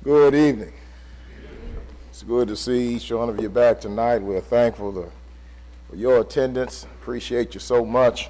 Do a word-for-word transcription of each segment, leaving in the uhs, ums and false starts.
Good evening. It's good to see each one of you back tonight. We're thankful to, for your attendance. Appreciate you so much.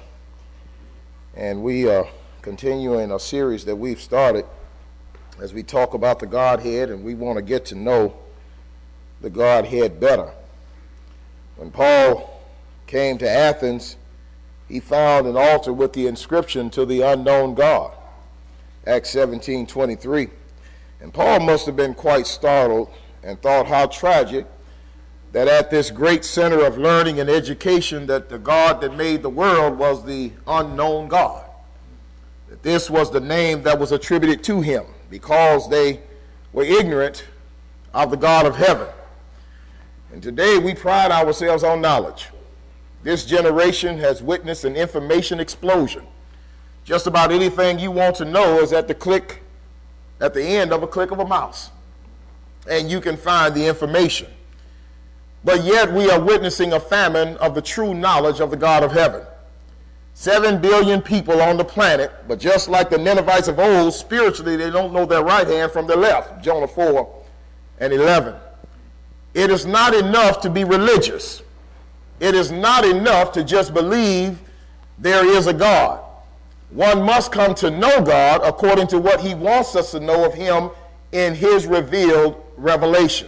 And we are continuing a series that we've started as we talk about the Godhead, and we want to get to know the Godhead better. When Paul came to Athens, he found an altar with the inscription "To the Unknown God," Acts seventeen twenty-three. And Paul must have been quite startled and thought how tragic that at this great center of learning and education that the God that made the world was the unknown God. That this was the name that was attributed to him because they were ignorant of the God of heaven. And today we pride ourselves on knowledge. This generation has witnessed an information explosion. Just about anything you want to know is at the click at the end of a click of a mouse, and you can find the information. But yet we are witnessing a famine of the true knowledge of the God of heaven. Seven billion people on the planet, but just like the Ninevites of old, spiritually they don't know their right hand from their left, Jonah four and eleven. It is not enough to be religious. It is not enough to just believe there is a God. One must come to know God according to what he wants us to know of him in his revealed revelation.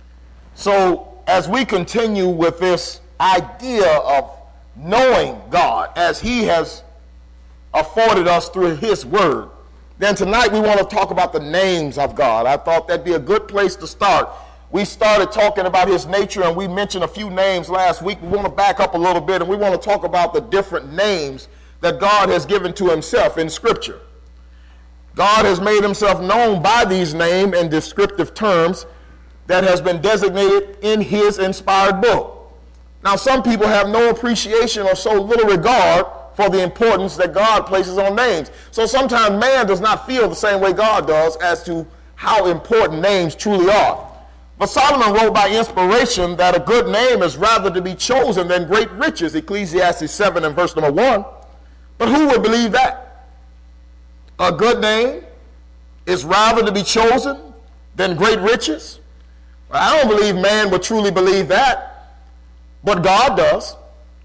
So as we continue with this idea of knowing God as he has afforded us through his word, then tonight we want to talk about the names of God. I thought that'd be a good place to start. We started talking about his nature and we mentioned a few names last week. We want to back up a little bit and we want to talk about the different names that God has given to himself in Scripture. God has made himself known by these names and descriptive terms that has been designated in his inspired book. Now, some people have no appreciation or so little regard for the importance that God places on names. So sometimes man does not feel the same way God does as to how important names truly are. But Solomon wrote by inspiration that a good name is rather to be chosen than great riches, Ecclesiastes seven and verse number one. But who would believe that? A good name is rather to be chosen than great riches? Well, I don't believe man would truly believe that, but God does.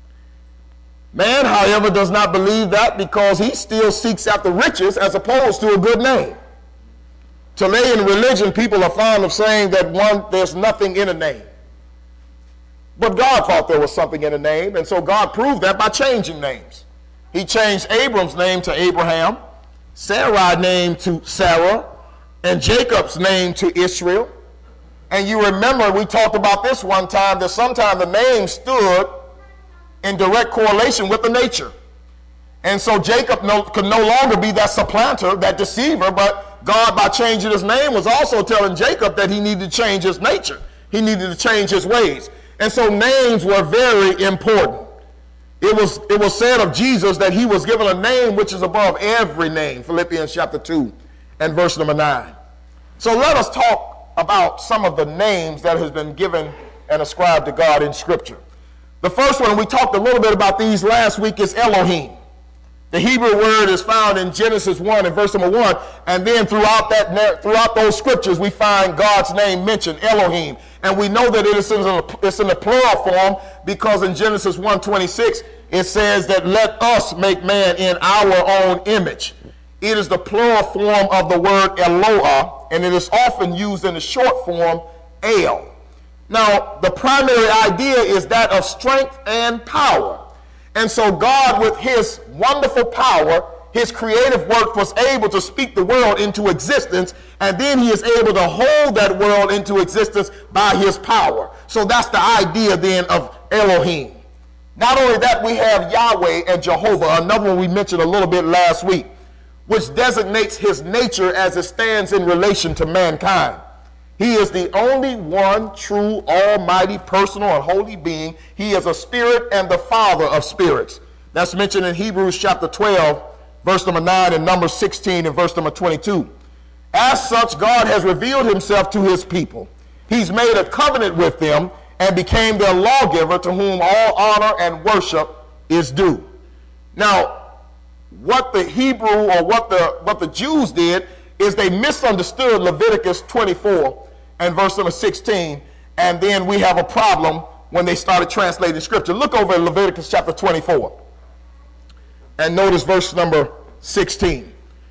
Man, however, does not believe that because he still seeks after riches as opposed to a good name. Today in religion, people are fond of saying that one, there's nothing in a name. But God thought there was something in a name, and so God proved that by changing names. He changed Abram's name to Abraham, Sarai's name to Sarah, and Jacob's name to Israel. And you remember we talked about this one time, that sometimes the name stood in direct correlation with the nature. And so Jacob no, could no longer be that supplanter, that deceiver, but God, by changing his name, was also telling Jacob that he needed to change his nature. He needed to change his ways. And so names were very important. It was, it was said of Jesus that he was given a name which is above every name, Philippians chapter two and verse number nine. So let us talk about some of the names that has been given and ascribed to God in Scripture. The first one, we talked a little bit about these last week, is Elohim. The Hebrew word is found in Genesis one and verse number one, and then throughout that throughout those scriptures we find God's name mentioned, Elohim. And we know that it is in a, it's in the plural form because in Genesis one twenty-six it says that let us make man in our own image. It is the plural form of the word Eloah, and it is often used in the short form El. Now, the primary idea is that of strength and power. And so God, with his wonderful power, his creative work, was able to speak the world into existence, and then he is able to hold that world into existence by his power. So that's the idea then of Elohim. Not only that, we have Yahweh and Jehovah, another one we mentioned a little bit last week, which designates his nature as it stands in relation to mankind. He is the only one true, almighty, personal, and holy being. He is a spirit and the father of spirits. That's mentioned in Hebrews chapter twelve, verse number nine, and Numbers sixteen and verse number twenty-two. As such, God has revealed himself to his people. He's made a covenant with them and became their lawgiver, to whom all honor and worship is due. Now, what the Hebrew or what the what the Jews did is they misunderstood Leviticus twenty-four and verse number sixteen, and then we have a problem when they started translating scripture. Look over at Leviticus chapter twenty-four and notice verse number sixteen.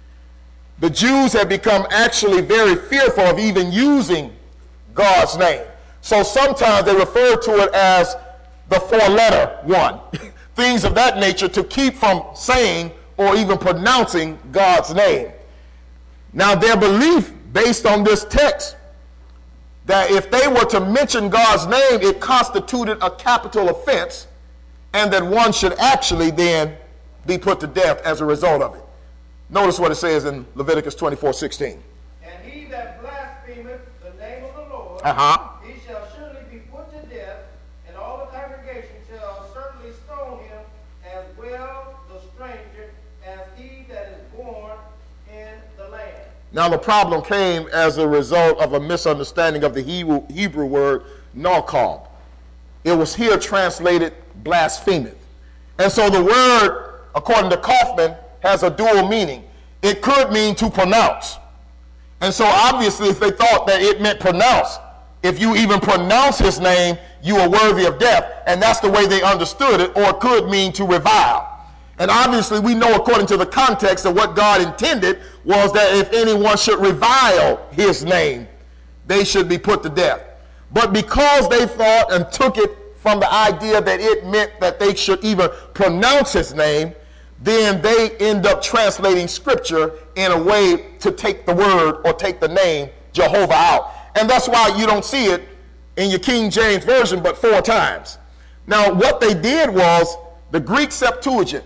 The Jews had become actually very fearful of even using God's name. So sometimes they refer to it as the four-letter one. Things of that nature to keep from saying or even pronouncing God's name. Now their belief based on this text that if they were to mention God's name, it constituted a capital offense and that one should actually then be put to death as a result of it. Notice what it says in Leviticus twenty-four sixteen. And he that blasphemeth the name of the Lord, uh-huh. he shall surely be put to death, and all the congregation shall certainly stone him, as well the stranger as he that is born in the land. Now the problem came as a result of a misunderstanding of the Hebrew, Hebrew word nakab. It was here translated blasphemeth. And so the word, according to Kaufman, has a dual meaning. It could mean to pronounce. And so obviously if they thought that it meant pronounce, if you even pronounce his name, you are worthy of death. And that's the way they understood it, or it could mean to revile. And obviously we know according to the context that what God intended was that if anyone should revile his name, they should be put to death. But because they thought and took it from the idea that it meant that they should even pronounce his name, then they end up translating scripture in a way to take the word or take the name Jehovah out. And that's why you don't see it in your King James Version but four times. Now what they did was the Greek Septuagint,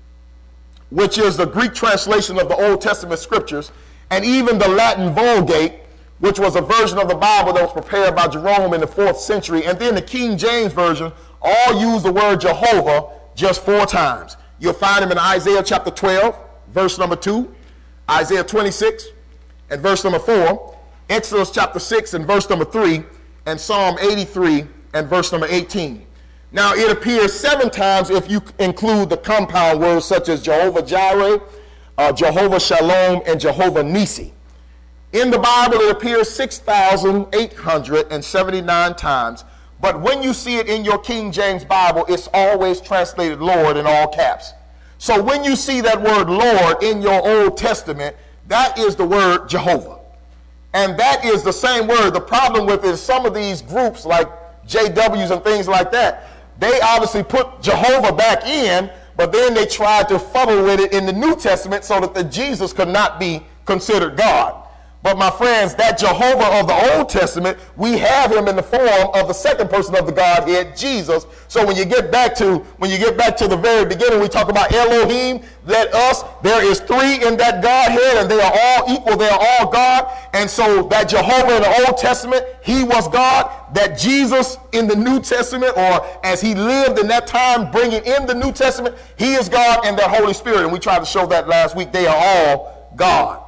which is the Greek translation of the Old Testament scriptures, and even the Latin Vulgate, which was a version of the Bible that was prepared by Jerome in the fourth century, and then the King James Version, all use the word Jehovah just four times. You'll find him in Isaiah chapter twelve, verse number two, Isaiah twenty-six and verse number four, Exodus chapter six and verse number three, and Psalm eighty-three and verse number eighteen. Now it appears seven times if you include the compound words such as Jehovah Jireh, uh, Jehovah Shalom, and Jehovah Nisi. In the Bible it appears six thousand eight hundred seventy-nine times. But when you see it in your King James Bible, it's always translated Lord in all caps. So when you see that word Lord in your Old Testament, that is the word Jehovah. And that is the same word. The problem with it is some of these groups like J Ws and things like that, they obviously put Jehovah back in, but then they tried to fuddle with it in the New Testament so that the Jesus could not be considered God. But my friends, that Jehovah of the Old Testament, we have him in the form of the second person of the Godhead, Jesus. So when you get back to when you get back to the very beginning, we talk about Elohim, let us, there is three in that Godhead, and they are all equal, they are all God. And so that Jehovah in the Old Testament, he was God. That Jesus in the New Testament, or as he lived in that time, bringing in the New Testament, he is God, and that Holy Spirit. And we tried to show that last week. They are all God.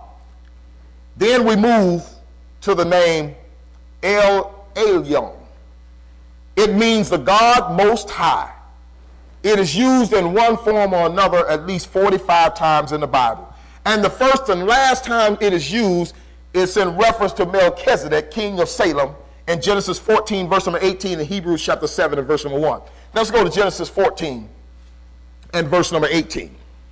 Then we move to the name El Elyon. It means the God Most High. It is used in one form or another at least forty-five times in the Bible. And the first and last time it is used is in reference to Melchizedek, king of Salem, in Genesis fourteen, verse number eighteen, and Hebrews chapter seven and verse number one. Let's go to Genesis fourteen and verse number eighteen.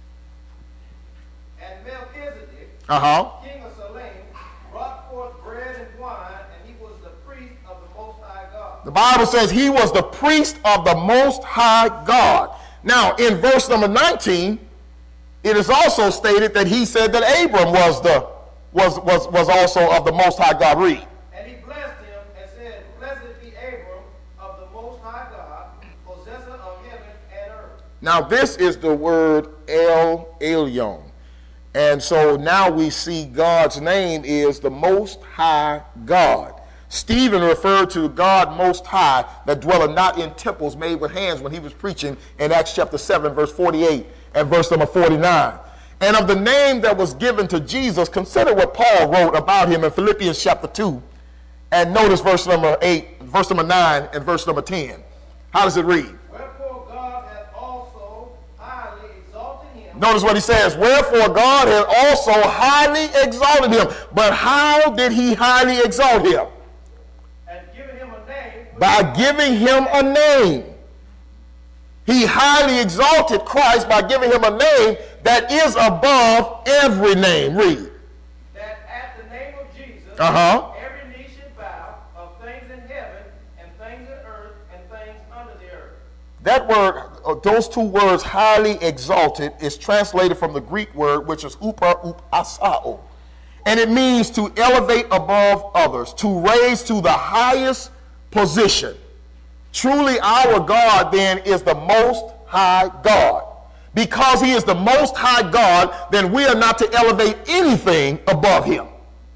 And Melchizedek, uh-huh. king of Salem, brought forth bread and wine, and he was the priest of the Most High God. The Bible says he was the priest of the Most High God. Now, in verse number nineteen, it is also stated that he said that Abram was the was was was also of the Most High God. Read. And he blessed him and said, "Blessed be Abram of the Most High God, possessor of heaven and earth." Now, this is the word El Elyon. And so now we see God's name is the Most High God. Stephen referred to God Most High that dwelleth not in temples made with hands when he was preaching in Acts chapter seven, verse forty-eight and verse number forty-nine. And of the name that was given to Jesus, consider what Paul wrote about him in Philippians chapter two. And notice verse number eight, verse number nine, and verse number ten. How does it read? Wherefore God hath also highly exalted him Notice what he says. Wherefore God had also highly exalted him. But how did he highly exalt him? And given him a name. By giving him a name. He highly exalted Christ by giving him a name that is above every name. Read. That at the name of Jesus, uh-huh. every knee should bow, of things in heaven and things in earth and things under the earth. That word, uh, those two words, highly exalted, is translated from the Greek word, which is upa upasao. And it means to elevate above others, to raise to the highest position. Truly our God then is the most high God. Because he is the most high God, then we are not to elevate anything above him.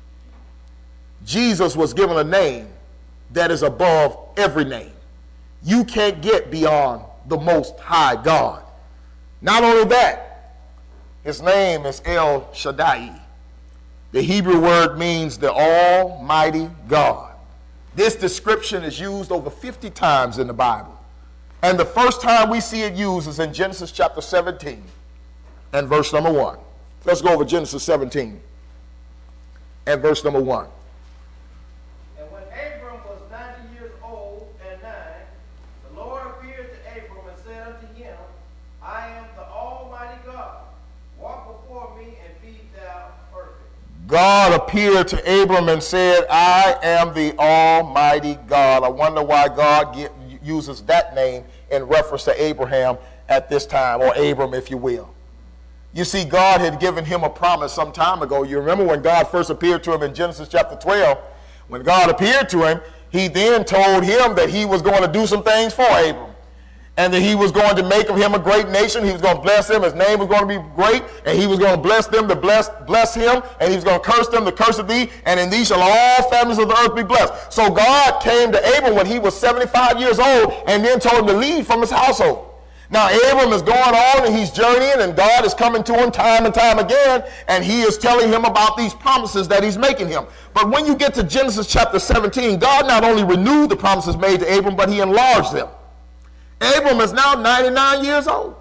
Jesus was given a name that is above every name. You can't get beyond the most high God. Not only that, his name is El Shaddai. The Hebrew word means the Almighty God. This description is used over fifty times in the Bible. And the first time we see it used is in Genesis chapter seventeen and verse number one. Let's go over Genesis seventeen and verse number one. And when Abram was ninety years old and nine, the Lord appeared to Abram and said unto him, I am the Almighty God. Walk before me and be thou perfect. God appeared to Abram and said, I am the Almighty God. I wonder why God get, uses that name in reference to Abraham at this time, or Abram, if you will. You see, God had given him a promise some time ago. You remember when God first appeared to him in Genesis chapter twelve. When God appeared to him, he then told him that he was going to do some things for Abram. And that he was going to make of him a great nation. He was going to bless him. His name was going to be great. And he was going to bless them to bless, bless him. And he was going to curse them to curse thee. And in thee shall all families of the earth be blessed. So God came to Abram when he was seventy-five years old and then told him to leave from his household. Now Abram is going on and he's journeying, and God is coming to him time and time again, and he is telling him about these promises that he's making him. But when you get to Genesis chapter seventeen, God not only renewed the promises made to Abram, but he enlarged them. Abram is now ninety-nine years old.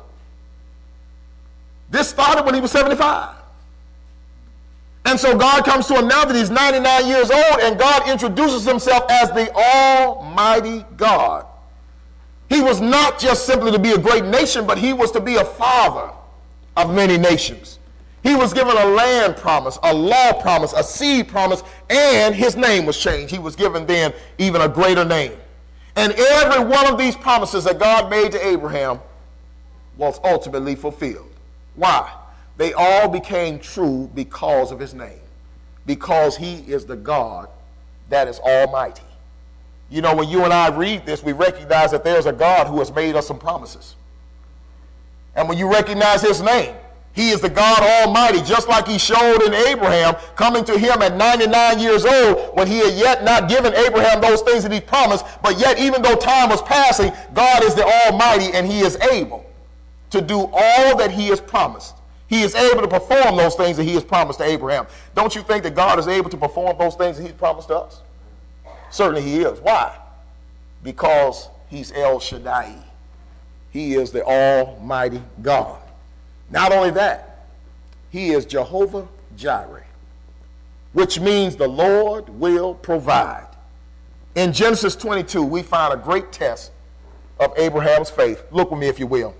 This started when he was seventy-five. And so God comes to him now that he's ninety-nine years old, and God introduces himself as the Almighty God. He was not just simply to be a great nation, but he was to be a father of many nations. He was given a land promise, a law promise, a seed promise, and his name was changed. He was given then even a greater name. And every one of these promises that God made to Abraham was ultimately fulfilled. Why? They all became true because of his name. Because he is the God that is almighty. You know, when you and I read this, we recognize that there's a God who has made us some promises. And when you recognize his name, he is the God Almighty, just like he showed in Abraham, coming to him at ninety-nine years old, when he had yet not given Abraham those things that he promised, but yet even though time was passing, God is the Almighty, and he is able to do all that he has promised. He is able to perform those things that he has promised to Abraham. Don't you think that God is able to perform those things that he's promised to us? Certainly he is. Why? Because he's El Shaddai. He is the Almighty God. Not only that, he is Jehovah Jireh, which means the Lord will provide. In Genesis twenty-two, we find a great test of Abraham's faith. Look with me, if you will.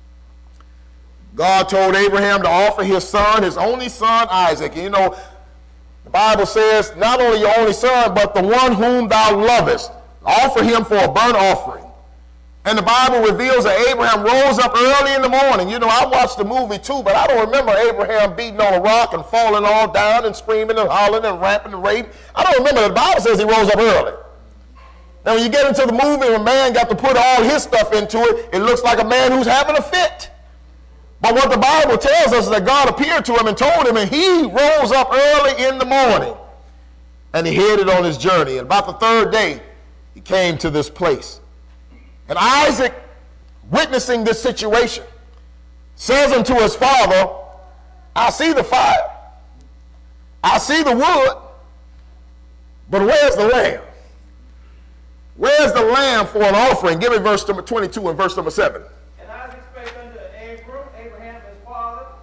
God told Abraham to offer his son, his only son, Isaac. And you know, the Bible says, not only your only son, but the one whom thou lovest. Offer him for a burnt offering. And the Bible reveals that Abraham rose up early in the morning. You know, I watched the movie too, but I don't remember Abraham beating on a rock and falling all down and screaming and hollering and rapping and raving. I don't remember. The Bible says he rose up early. Now, when you get into the movie and a man got to put all his stuff into it, it looks like a man who's having a fit. But what the Bible tells us is that God appeared to him and told him, and he rose up early in the morning. And he headed on his journey. And about the third day, he came to this place. And Isaac, witnessing this situation, says unto his father, I see the fire. I see the wood. But where's the lamb? Where's the lamb for an offering? Give me verse number twenty-two and verse number seven. And Isaac spake unto Abram, Abraham his father,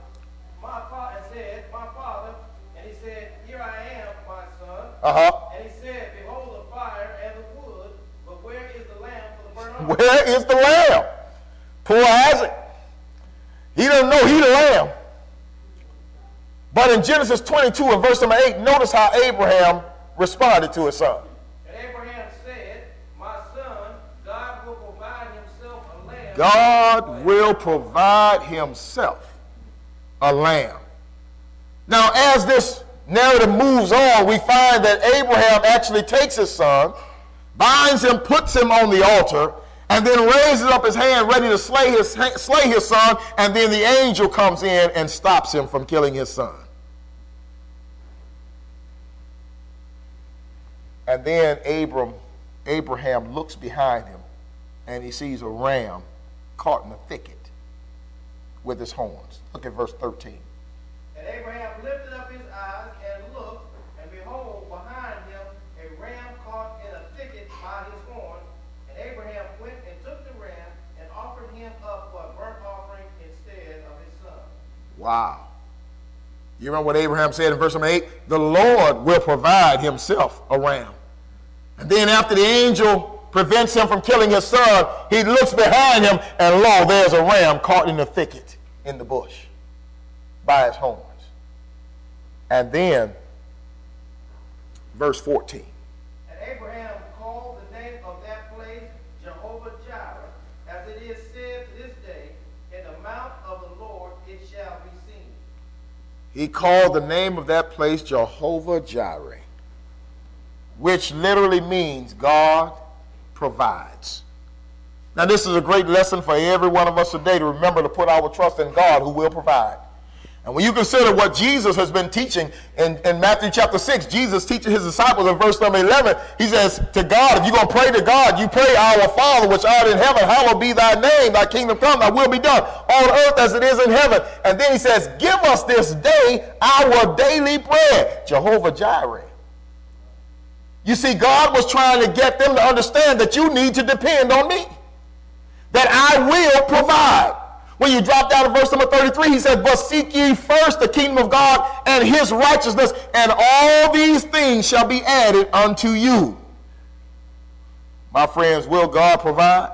He doesn't know he's the lamb. But in Genesis twenty-two and verse number eight, notice how Abraham responded to his son. And Abraham said, my son, God will provide himself a lamb. God will provide himself a lamb. Now, as this narrative moves on, we find that Abraham actually takes his son, binds him, puts him on the altar, and then raises up his hand ready to slay his, slay his son, and then the angel comes in and stops him from killing his son. And then Abram, Abraham looks behind him, and he sees a ram caught in a thicket with his horns. Look at verse thirteen. And Abraham lifted up his eyes and looked, and behold, behind him a ram caught in a thicket by his horn. And Abraham went and took the ram and offered him up for a burnt offering instead of his son. Wow. You remember what Abraham said in verse number eight? The Lord will provide himself a ram. And then after the angel prevents him from killing his son, he looks behind him, and lo, there's a ram caught in the thicket in the bush by his horns. And then, verse fourteen. And Abraham called the name of that place Jehovah-Jireh, as it is said to this day, in the mount of the Lord it shall be seen. He called the name of that place Jehovah-Jireh, which literally means God provides. Now, this is a great lesson for every one of us today, to remember to put our trust in God who will provide. And when you consider what Jesus has been teaching in, in Matthew chapter six, Jesus teaches his disciples in verse number eleven, he says to God, if you're going to pray to God, you pray, our Father which art in heaven, hallowed be thy name, thy kingdom come, thy will be done on earth as it is in heaven. And then he says, give us this day our daily bread, Jehovah-Jireh. You see, God was trying to get them to understand that you need to depend on me, that I will provide. When you drop down to verse number thirty-three, he says, but seek ye first the kingdom of God and his righteousness, and all these things shall be added unto you. My friends, will God provide?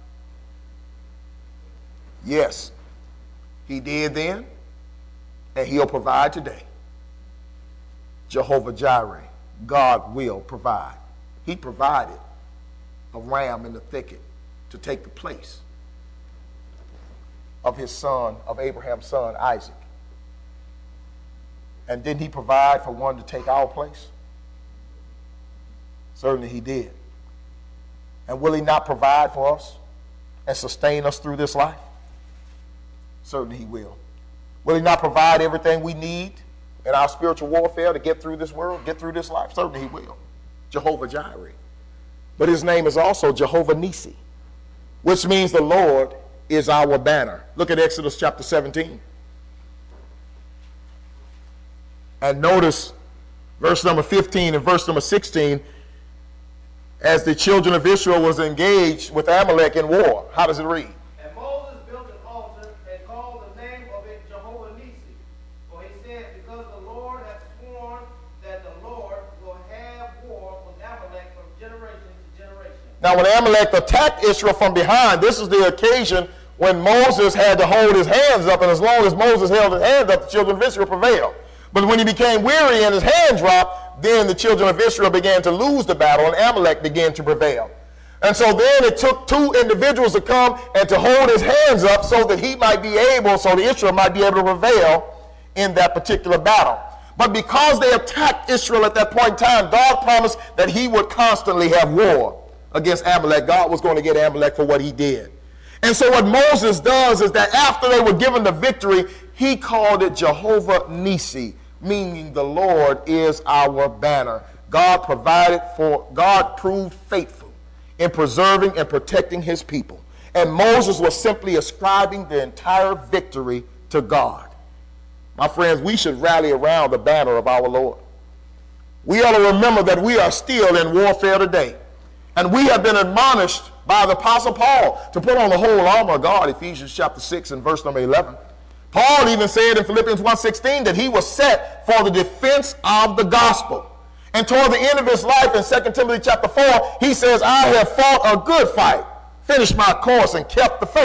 Yes, he did then, and he'll provide today. Jehovah-Jireh, God will provide. He provided a ram in the thicket to take the place of his son, of Abraham's son, Isaac. And didn't he provide for one to take our place? Certainly he did. And will he not provide for us and sustain us through this life? Certainly he will. Will he not provide everything we need in our spiritual warfare to get through this world, get through this life? Certainly he will. Jehovah-Jireh. But his name is also Jehovah-Nissi, which means the Lord is our banner. Look at Exodus chapter seventeen. And notice verse number fifteen and verse number sixteen, as the children of Israel was engaged with Amalek in war. How does it read? And Moses built an altar and called the name of it Jehovah-Nissi. For he said, because the Lord hath sworn that the Lord will have war with Amalek from generation to generation. Now, when Amalek attacked Israel from behind, this is the occasion when Moses had to hold his hands up, and as long as Moses held his hands up, the children of Israel prevailed. But when he became weary and his hand dropped, then the children of Israel began to lose the battle, and Amalek began to prevail. And so then it took two individuals to come and to hold his hands up so that he might be able, so the Israel might be able to prevail in that particular battle. But because they attacked Israel at that point in time, God promised that he would constantly have war against Amalek. God was going to get Amalek for what he did. And so what Moses does is that after they were given the victory, he called it Jehovah-Nissi, meaning the Lord is our banner. God provided for, God proved faithful in preserving and protecting his people. And Moses was simply ascribing the entire victory to God. My friends, we should rally around the banner of our Lord. We ought to remember that we are still in warfare today. And we have been admonished by the Apostle Paul to put on the whole armor of God, Ephesians chapter six and verse number eleven. Paul even said in Philippians one sixteen that he was set for the defense of the gospel. And toward the end of his life in Second Timothy chapter four, he says, I have fought a good fight, finished my course, and kept the faith.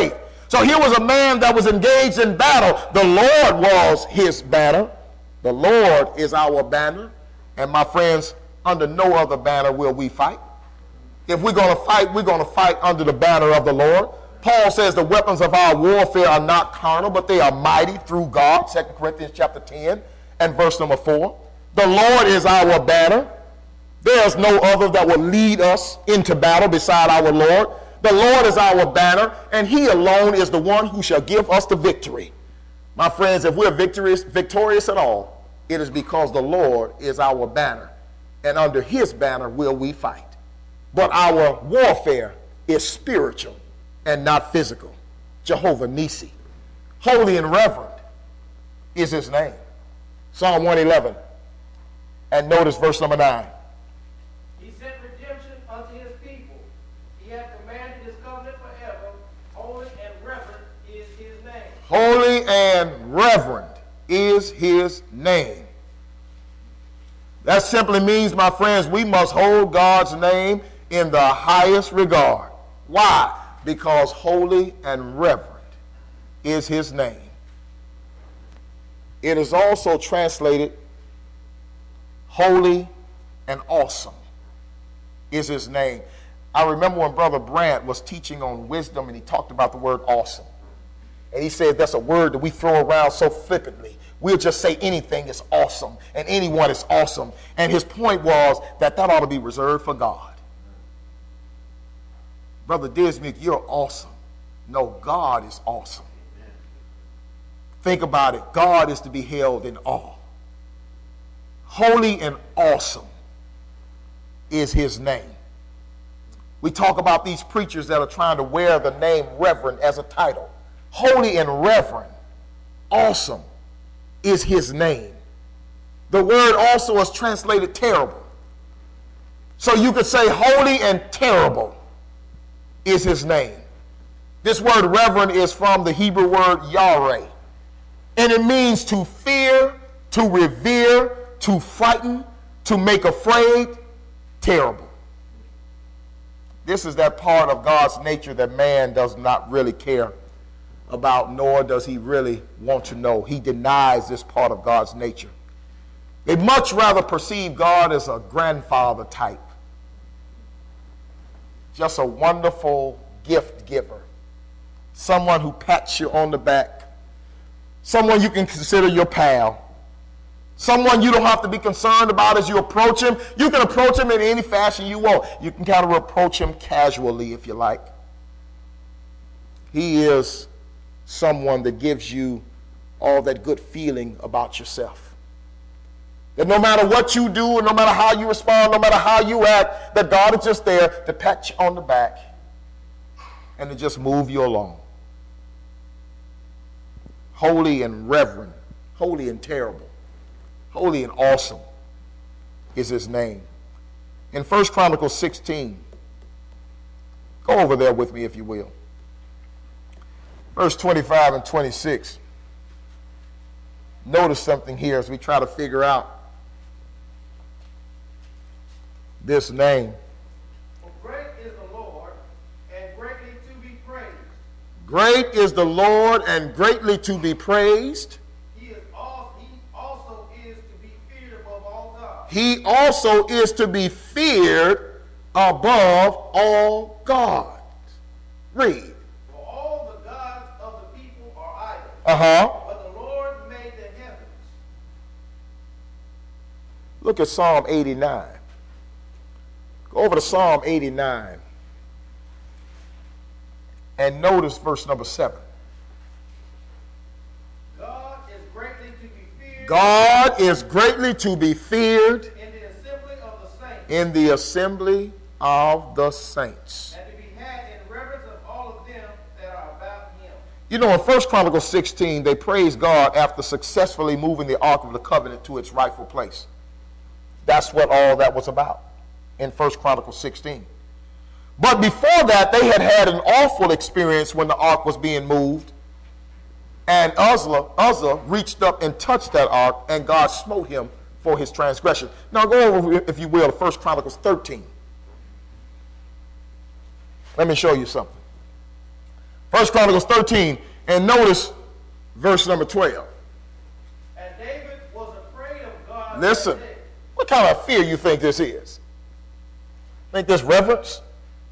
So here was a man that was engaged in battle. The Lord was his banner. The Lord is our banner. And my friends, under no other banner will we fight. If we're going to fight, we're going to fight under the banner of the Lord. Paul says the weapons of our warfare are not carnal, but they are mighty through God. Second Corinthians chapter ten and verse number four. The Lord is our banner. There is no other that will lead us into battle beside our Lord. The Lord is our banner, and he alone is the one who shall give us the victory. My friends, if we're victorious, victorious at all, it is because the Lord is our banner, and under his banner will we fight. But our warfare is spiritual and not physical. Jehovah Nissi, holy and reverend is his name. Psalm one eleven, and notice verse number nine. He sent redemption unto his people. He hath commanded his covenant forever. Holy and reverend is his name. Holy and reverend is his name. That simply means, my friends, we must hold God's name in the highest regard. Why? Because holy and reverend is his name. It is also translated holy and awesome is his name. I remember when Brother Brandt was teaching on wisdom and he talked about the word awesome. And he said that's a word that we throw around so flippantly. We'll just say anything is awesome and anyone is awesome. And his point was that that ought to be reserved for God. Brother Dismick, you're awesome. No, God is awesome. Think about it. God is to be held in awe. Holy and awesome is his name. We talk about these preachers that are trying to wear the name reverend as a title. Holy and reverend, awesome is his name. The word also is translated terrible. So you could say holy and terrible is his name. This word reverend is from the Hebrew word yareh, and it means to fear, to revere, to frighten, to make afraid, terrible. This is that part of God's nature that man does not really care about, nor does he really want to know. He denies this part of God's nature. They much rather perceive God as a grandfather type, just a wonderful gift giver, someone who pats you on the back, someone you can consider your pal, someone you don't have to be concerned about as you approach him. You can approach him in any fashion you want. You can kind of approach him casually if you like. He is someone that gives you all that good feeling about yourself. That no matter what you do, and no matter how you respond, no matter how you act, that God is just there to pat you on the back and to just move you along. Holy and reverend, holy and terrible, holy and awesome is his name. In First Chronicles sixteen, go over there with me if you will. Verse twenty-five and twenty-six. Notice something here as we try to figure out this name. For great is the Lord, and greatly to be praised. Great is the Lord, and greatly to be praised. He is also, he also is to be feared above all gods. He also is to be feared above all gods. Read. For all the gods of the people are idols. Uh-huh. But the Lord made the heavens. Look at Psalm eighty-nine. Go over to Psalm eighty-nine and notice verse number seven. God is greatly to be feared. God is greatly to be feared in the assembly of the saints. in the assembly of the saints. And to be had in reverence of all of them that are about him. You know, in First Chronicles sixteen, they praised God after successfully moving the Ark of the Covenant to its rightful place. That's what all that was about in First Chronicles sixteen. But before that, they had had an awful experience when the ark was being moved. And Uzzah, Uzzah reached up and touched that ark, and God smote him for his transgression. Now go over, if you will, to First Chronicles thirteen. Let me show you something. First Chronicles thirteen, and notice verse number twelve. And David was afraid of God. Listen, what kind of fear you think this is? Think this reverence?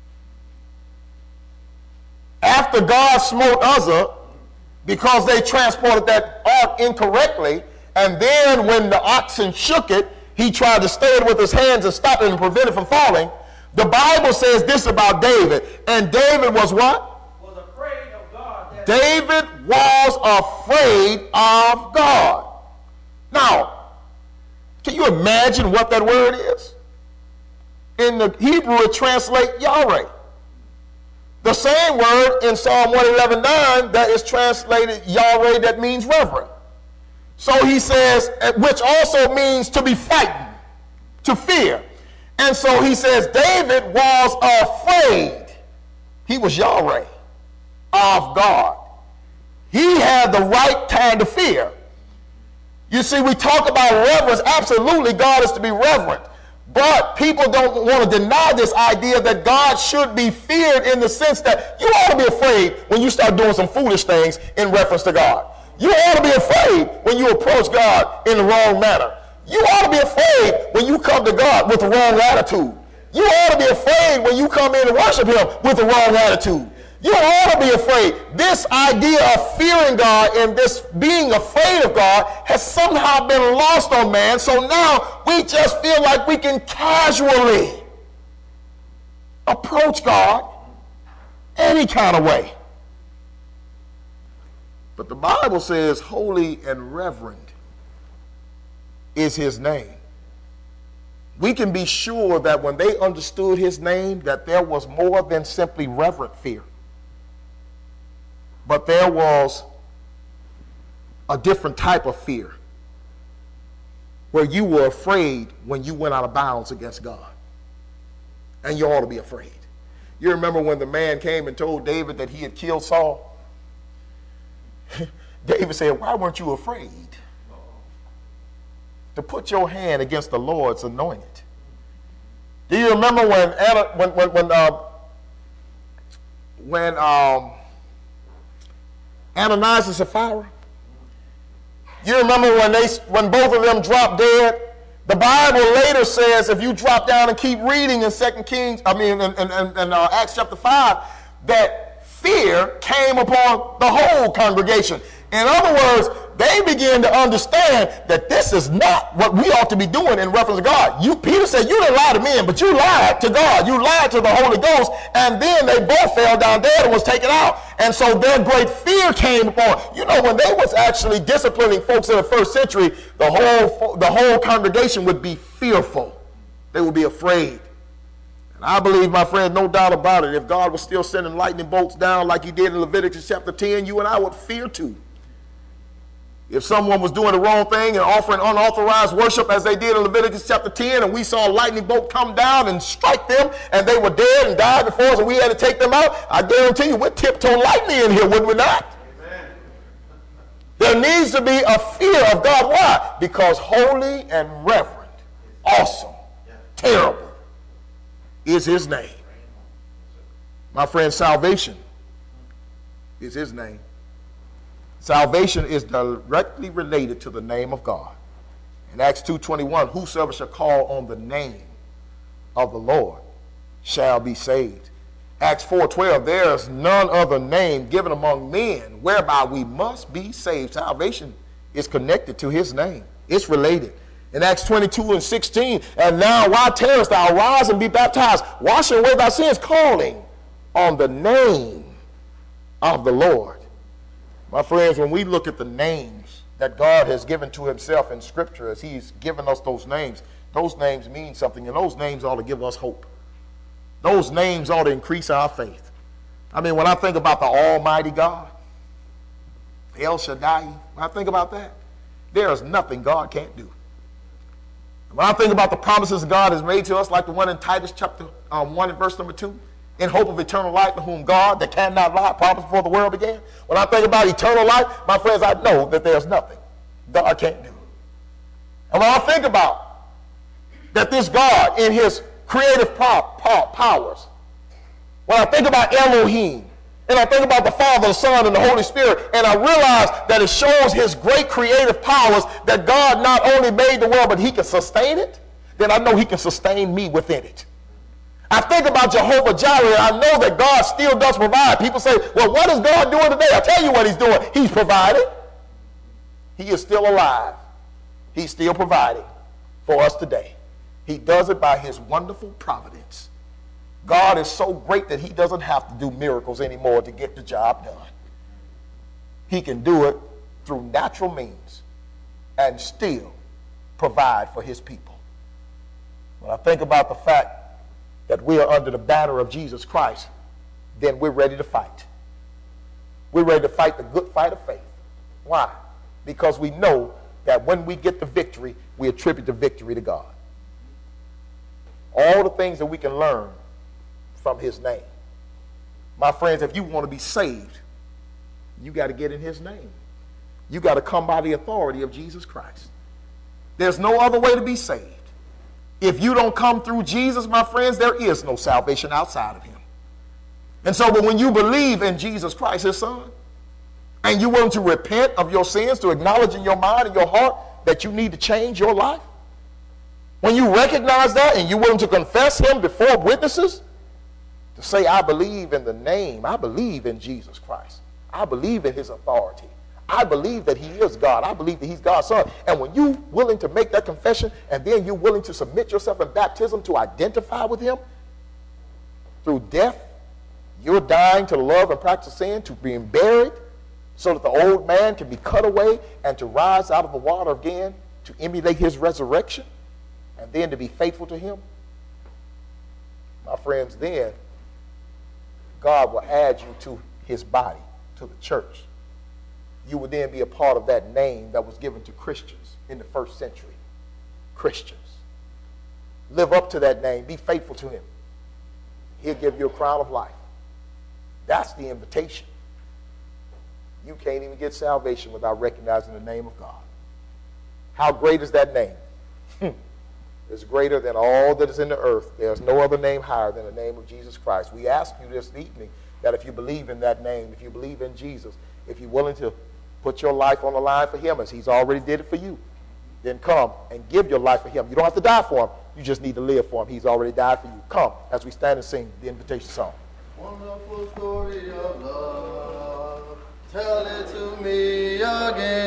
After God smote Uzzah because they transported that ark incorrectly, and then when the oxen shook it, he tried to stay it with his hands and stop it and prevent it from falling. The Bible says this about David, and David was what? Was afraid of God. That David was afraid of God. Now, can you imagine what that word is? In the Hebrew, it translates Yahweh. The same word in Psalm one eleven nine that is translated Yahweh, that means reverent. So he says, which also means to be frightened, to fear. And so he says, David was afraid. He was Yahweh, of God. He had the right kind of fear. You see, we talk about reverence. Absolutely, God is to be reverent. But people don't want to deny this idea that God should be feared, in the sense that you ought to be afraid when you start doing some foolish things in reference to God. You ought to be afraid when you approach God in the wrong manner. You ought to be afraid when you come to God with the wrong attitude. You ought to be afraid when you come in and worship him with the wrong attitude. You ought to be afraid. This idea of fearing God and this being afraid of God has somehow been lost on man. So now we just feel like we can casually approach God any kind of way. But the Bible says holy and reverend is his name. We can be sure that when they understood his name, that there was more than simply reverent fear. But there was a different type of fear, where you were afraid when you went out of bounds against God. And you ought to be afraid. You remember when the man came and told David that he had killed Saul? David said, why weren't you afraid to put your hand against the Lord's anointed? Do you remember when Anna, when when when, uh, when um, Ananias and Sapphira? You remember when they when both of them dropped dead? The Bible later says, if you drop down and keep reading in Second Kings, I mean in, in, in, in uh, Acts chapter five, that fear came upon the whole congregation. In other words, they began to understand that this is not what we ought to be doing in reference to God. You, Peter said, you didn't lie to men, but you lied to God. You lied to the Holy Ghost. And then they both fell down dead and was taken out. And so their great fear came upon. You know, when they was actually disciplining folks in the first century, the whole, the whole congregation would be fearful. They would be afraid. And I believe, my friend, no doubt about it, if God was still sending lightning bolts down like he did in Leviticus chapter ten, you and I would fear too. If someone was doing the wrong thing and offering unauthorized worship as they did in Leviticus chapter ten, and we saw a lightning bolt come down and strike them, and they were dead and died before us, and we had to take them out, I guarantee you we'd tiptoe lightly in here, would we not? Amen. There needs to be a fear of God. Why? Because holy and reverent, awesome, terrible is his name. My friend, salvation is his name. Salvation is directly related to the name of God. In Acts two twenty-one, whosoever shall call on the name of the Lord shall be saved. Acts four twelve, there is none other name given among men whereby we must be saved. Salvation is connected to his name. It's related. In Acts twenty-two and sixteen, and now why tarriest thou? Arise and be baptized, washing away thy sins, calling on the name of the Lord. My friends, when we look at the names that God has given to himself in Scripture, as he's given us those names, those names mean something, and those names ought to give us hope. Those names ought to increase our faith. I mean, when I think about the Almighty God, El Shaddai, when I think about that, there is nothing God can't do. When I think about the promises God has made to us, like the one in Titus chapter um, one and verse number two, in hope of eternal life, to whom God, that cannot lie, promised before the world began. When I think about eternal life, my friends, I know that there's nothing God can't do. And when I think about that this God, in his creative pow- pow- powers, when I think about Elohim, And I think about the Father, the Son, and the Holy Spirit, and I realize that it shows his great creative powers that God not only made the world, but he can sustain it. Then I know he can sustain me within it. I think about Jehovah Jireh, and I know that God still does provide. People say, well, what is God doing today? I'll tell you what he's doing. He's providing. He is still alive. He's still providing for us today. He does it by his wonderful providence. God is so great that he doesn't have to do miracles anymore to get the job done. He can do it through natural means and still provide for his people. When I think about the fact that we are under the banner of Jesus Christ, then we're ready to fight. We're ready to fight the good fight of faith. Why? Because we know that when we get the victory, we attribute the victory to God. All the things that we can learn from his name. My friends, if you want to be saved, you got to get in his name. You got to come by the authority of Jesus Christ. There's no other way to be saved. If you don't come through Jesus, my friends, there is no salvation outside of him. And so, but when you believe in Jesus Christ, his son, and you're willing to repent of your sins, to acknowledge in your mind and your heart that you need to change your life, when you recognize that and you're willing to confess him before witnesses, to say, I believe in the name, I believe in Jesus Christ. I believe in his authority. I believe that he is God. I believe that he's God's son. And when you're willing to make that confession and then you're willing to submit yourself in baptism to identify with him through death, you're dying to love and practice sin, to being buried so that the old man can be cut away and to rise out of the water again to emulate his resurrection and then to be faithful to him. My friends, then God will add you to his body, to the church. You would then be a part of that name that was given to Christians in the first century. Christians. Live up to that name. Be faithful to him. He'll give you a crown of life. That's the invitation. You can't even get salvation without recognizing the name of God. How great is that name? It's greater than all that is in the earth. There's no other name higher than the name of Jesus Christ. We ask you this evening that if you believe in that name, if you believe in Jesus, if you're willing to put your life on the line for him as he's already did it for you, then come and give your life for him. You don't have to die for him. You just need to live for him. He's already died for you. Come as we stand and sing the invitation song. Wonderful story of love, tell it to me again.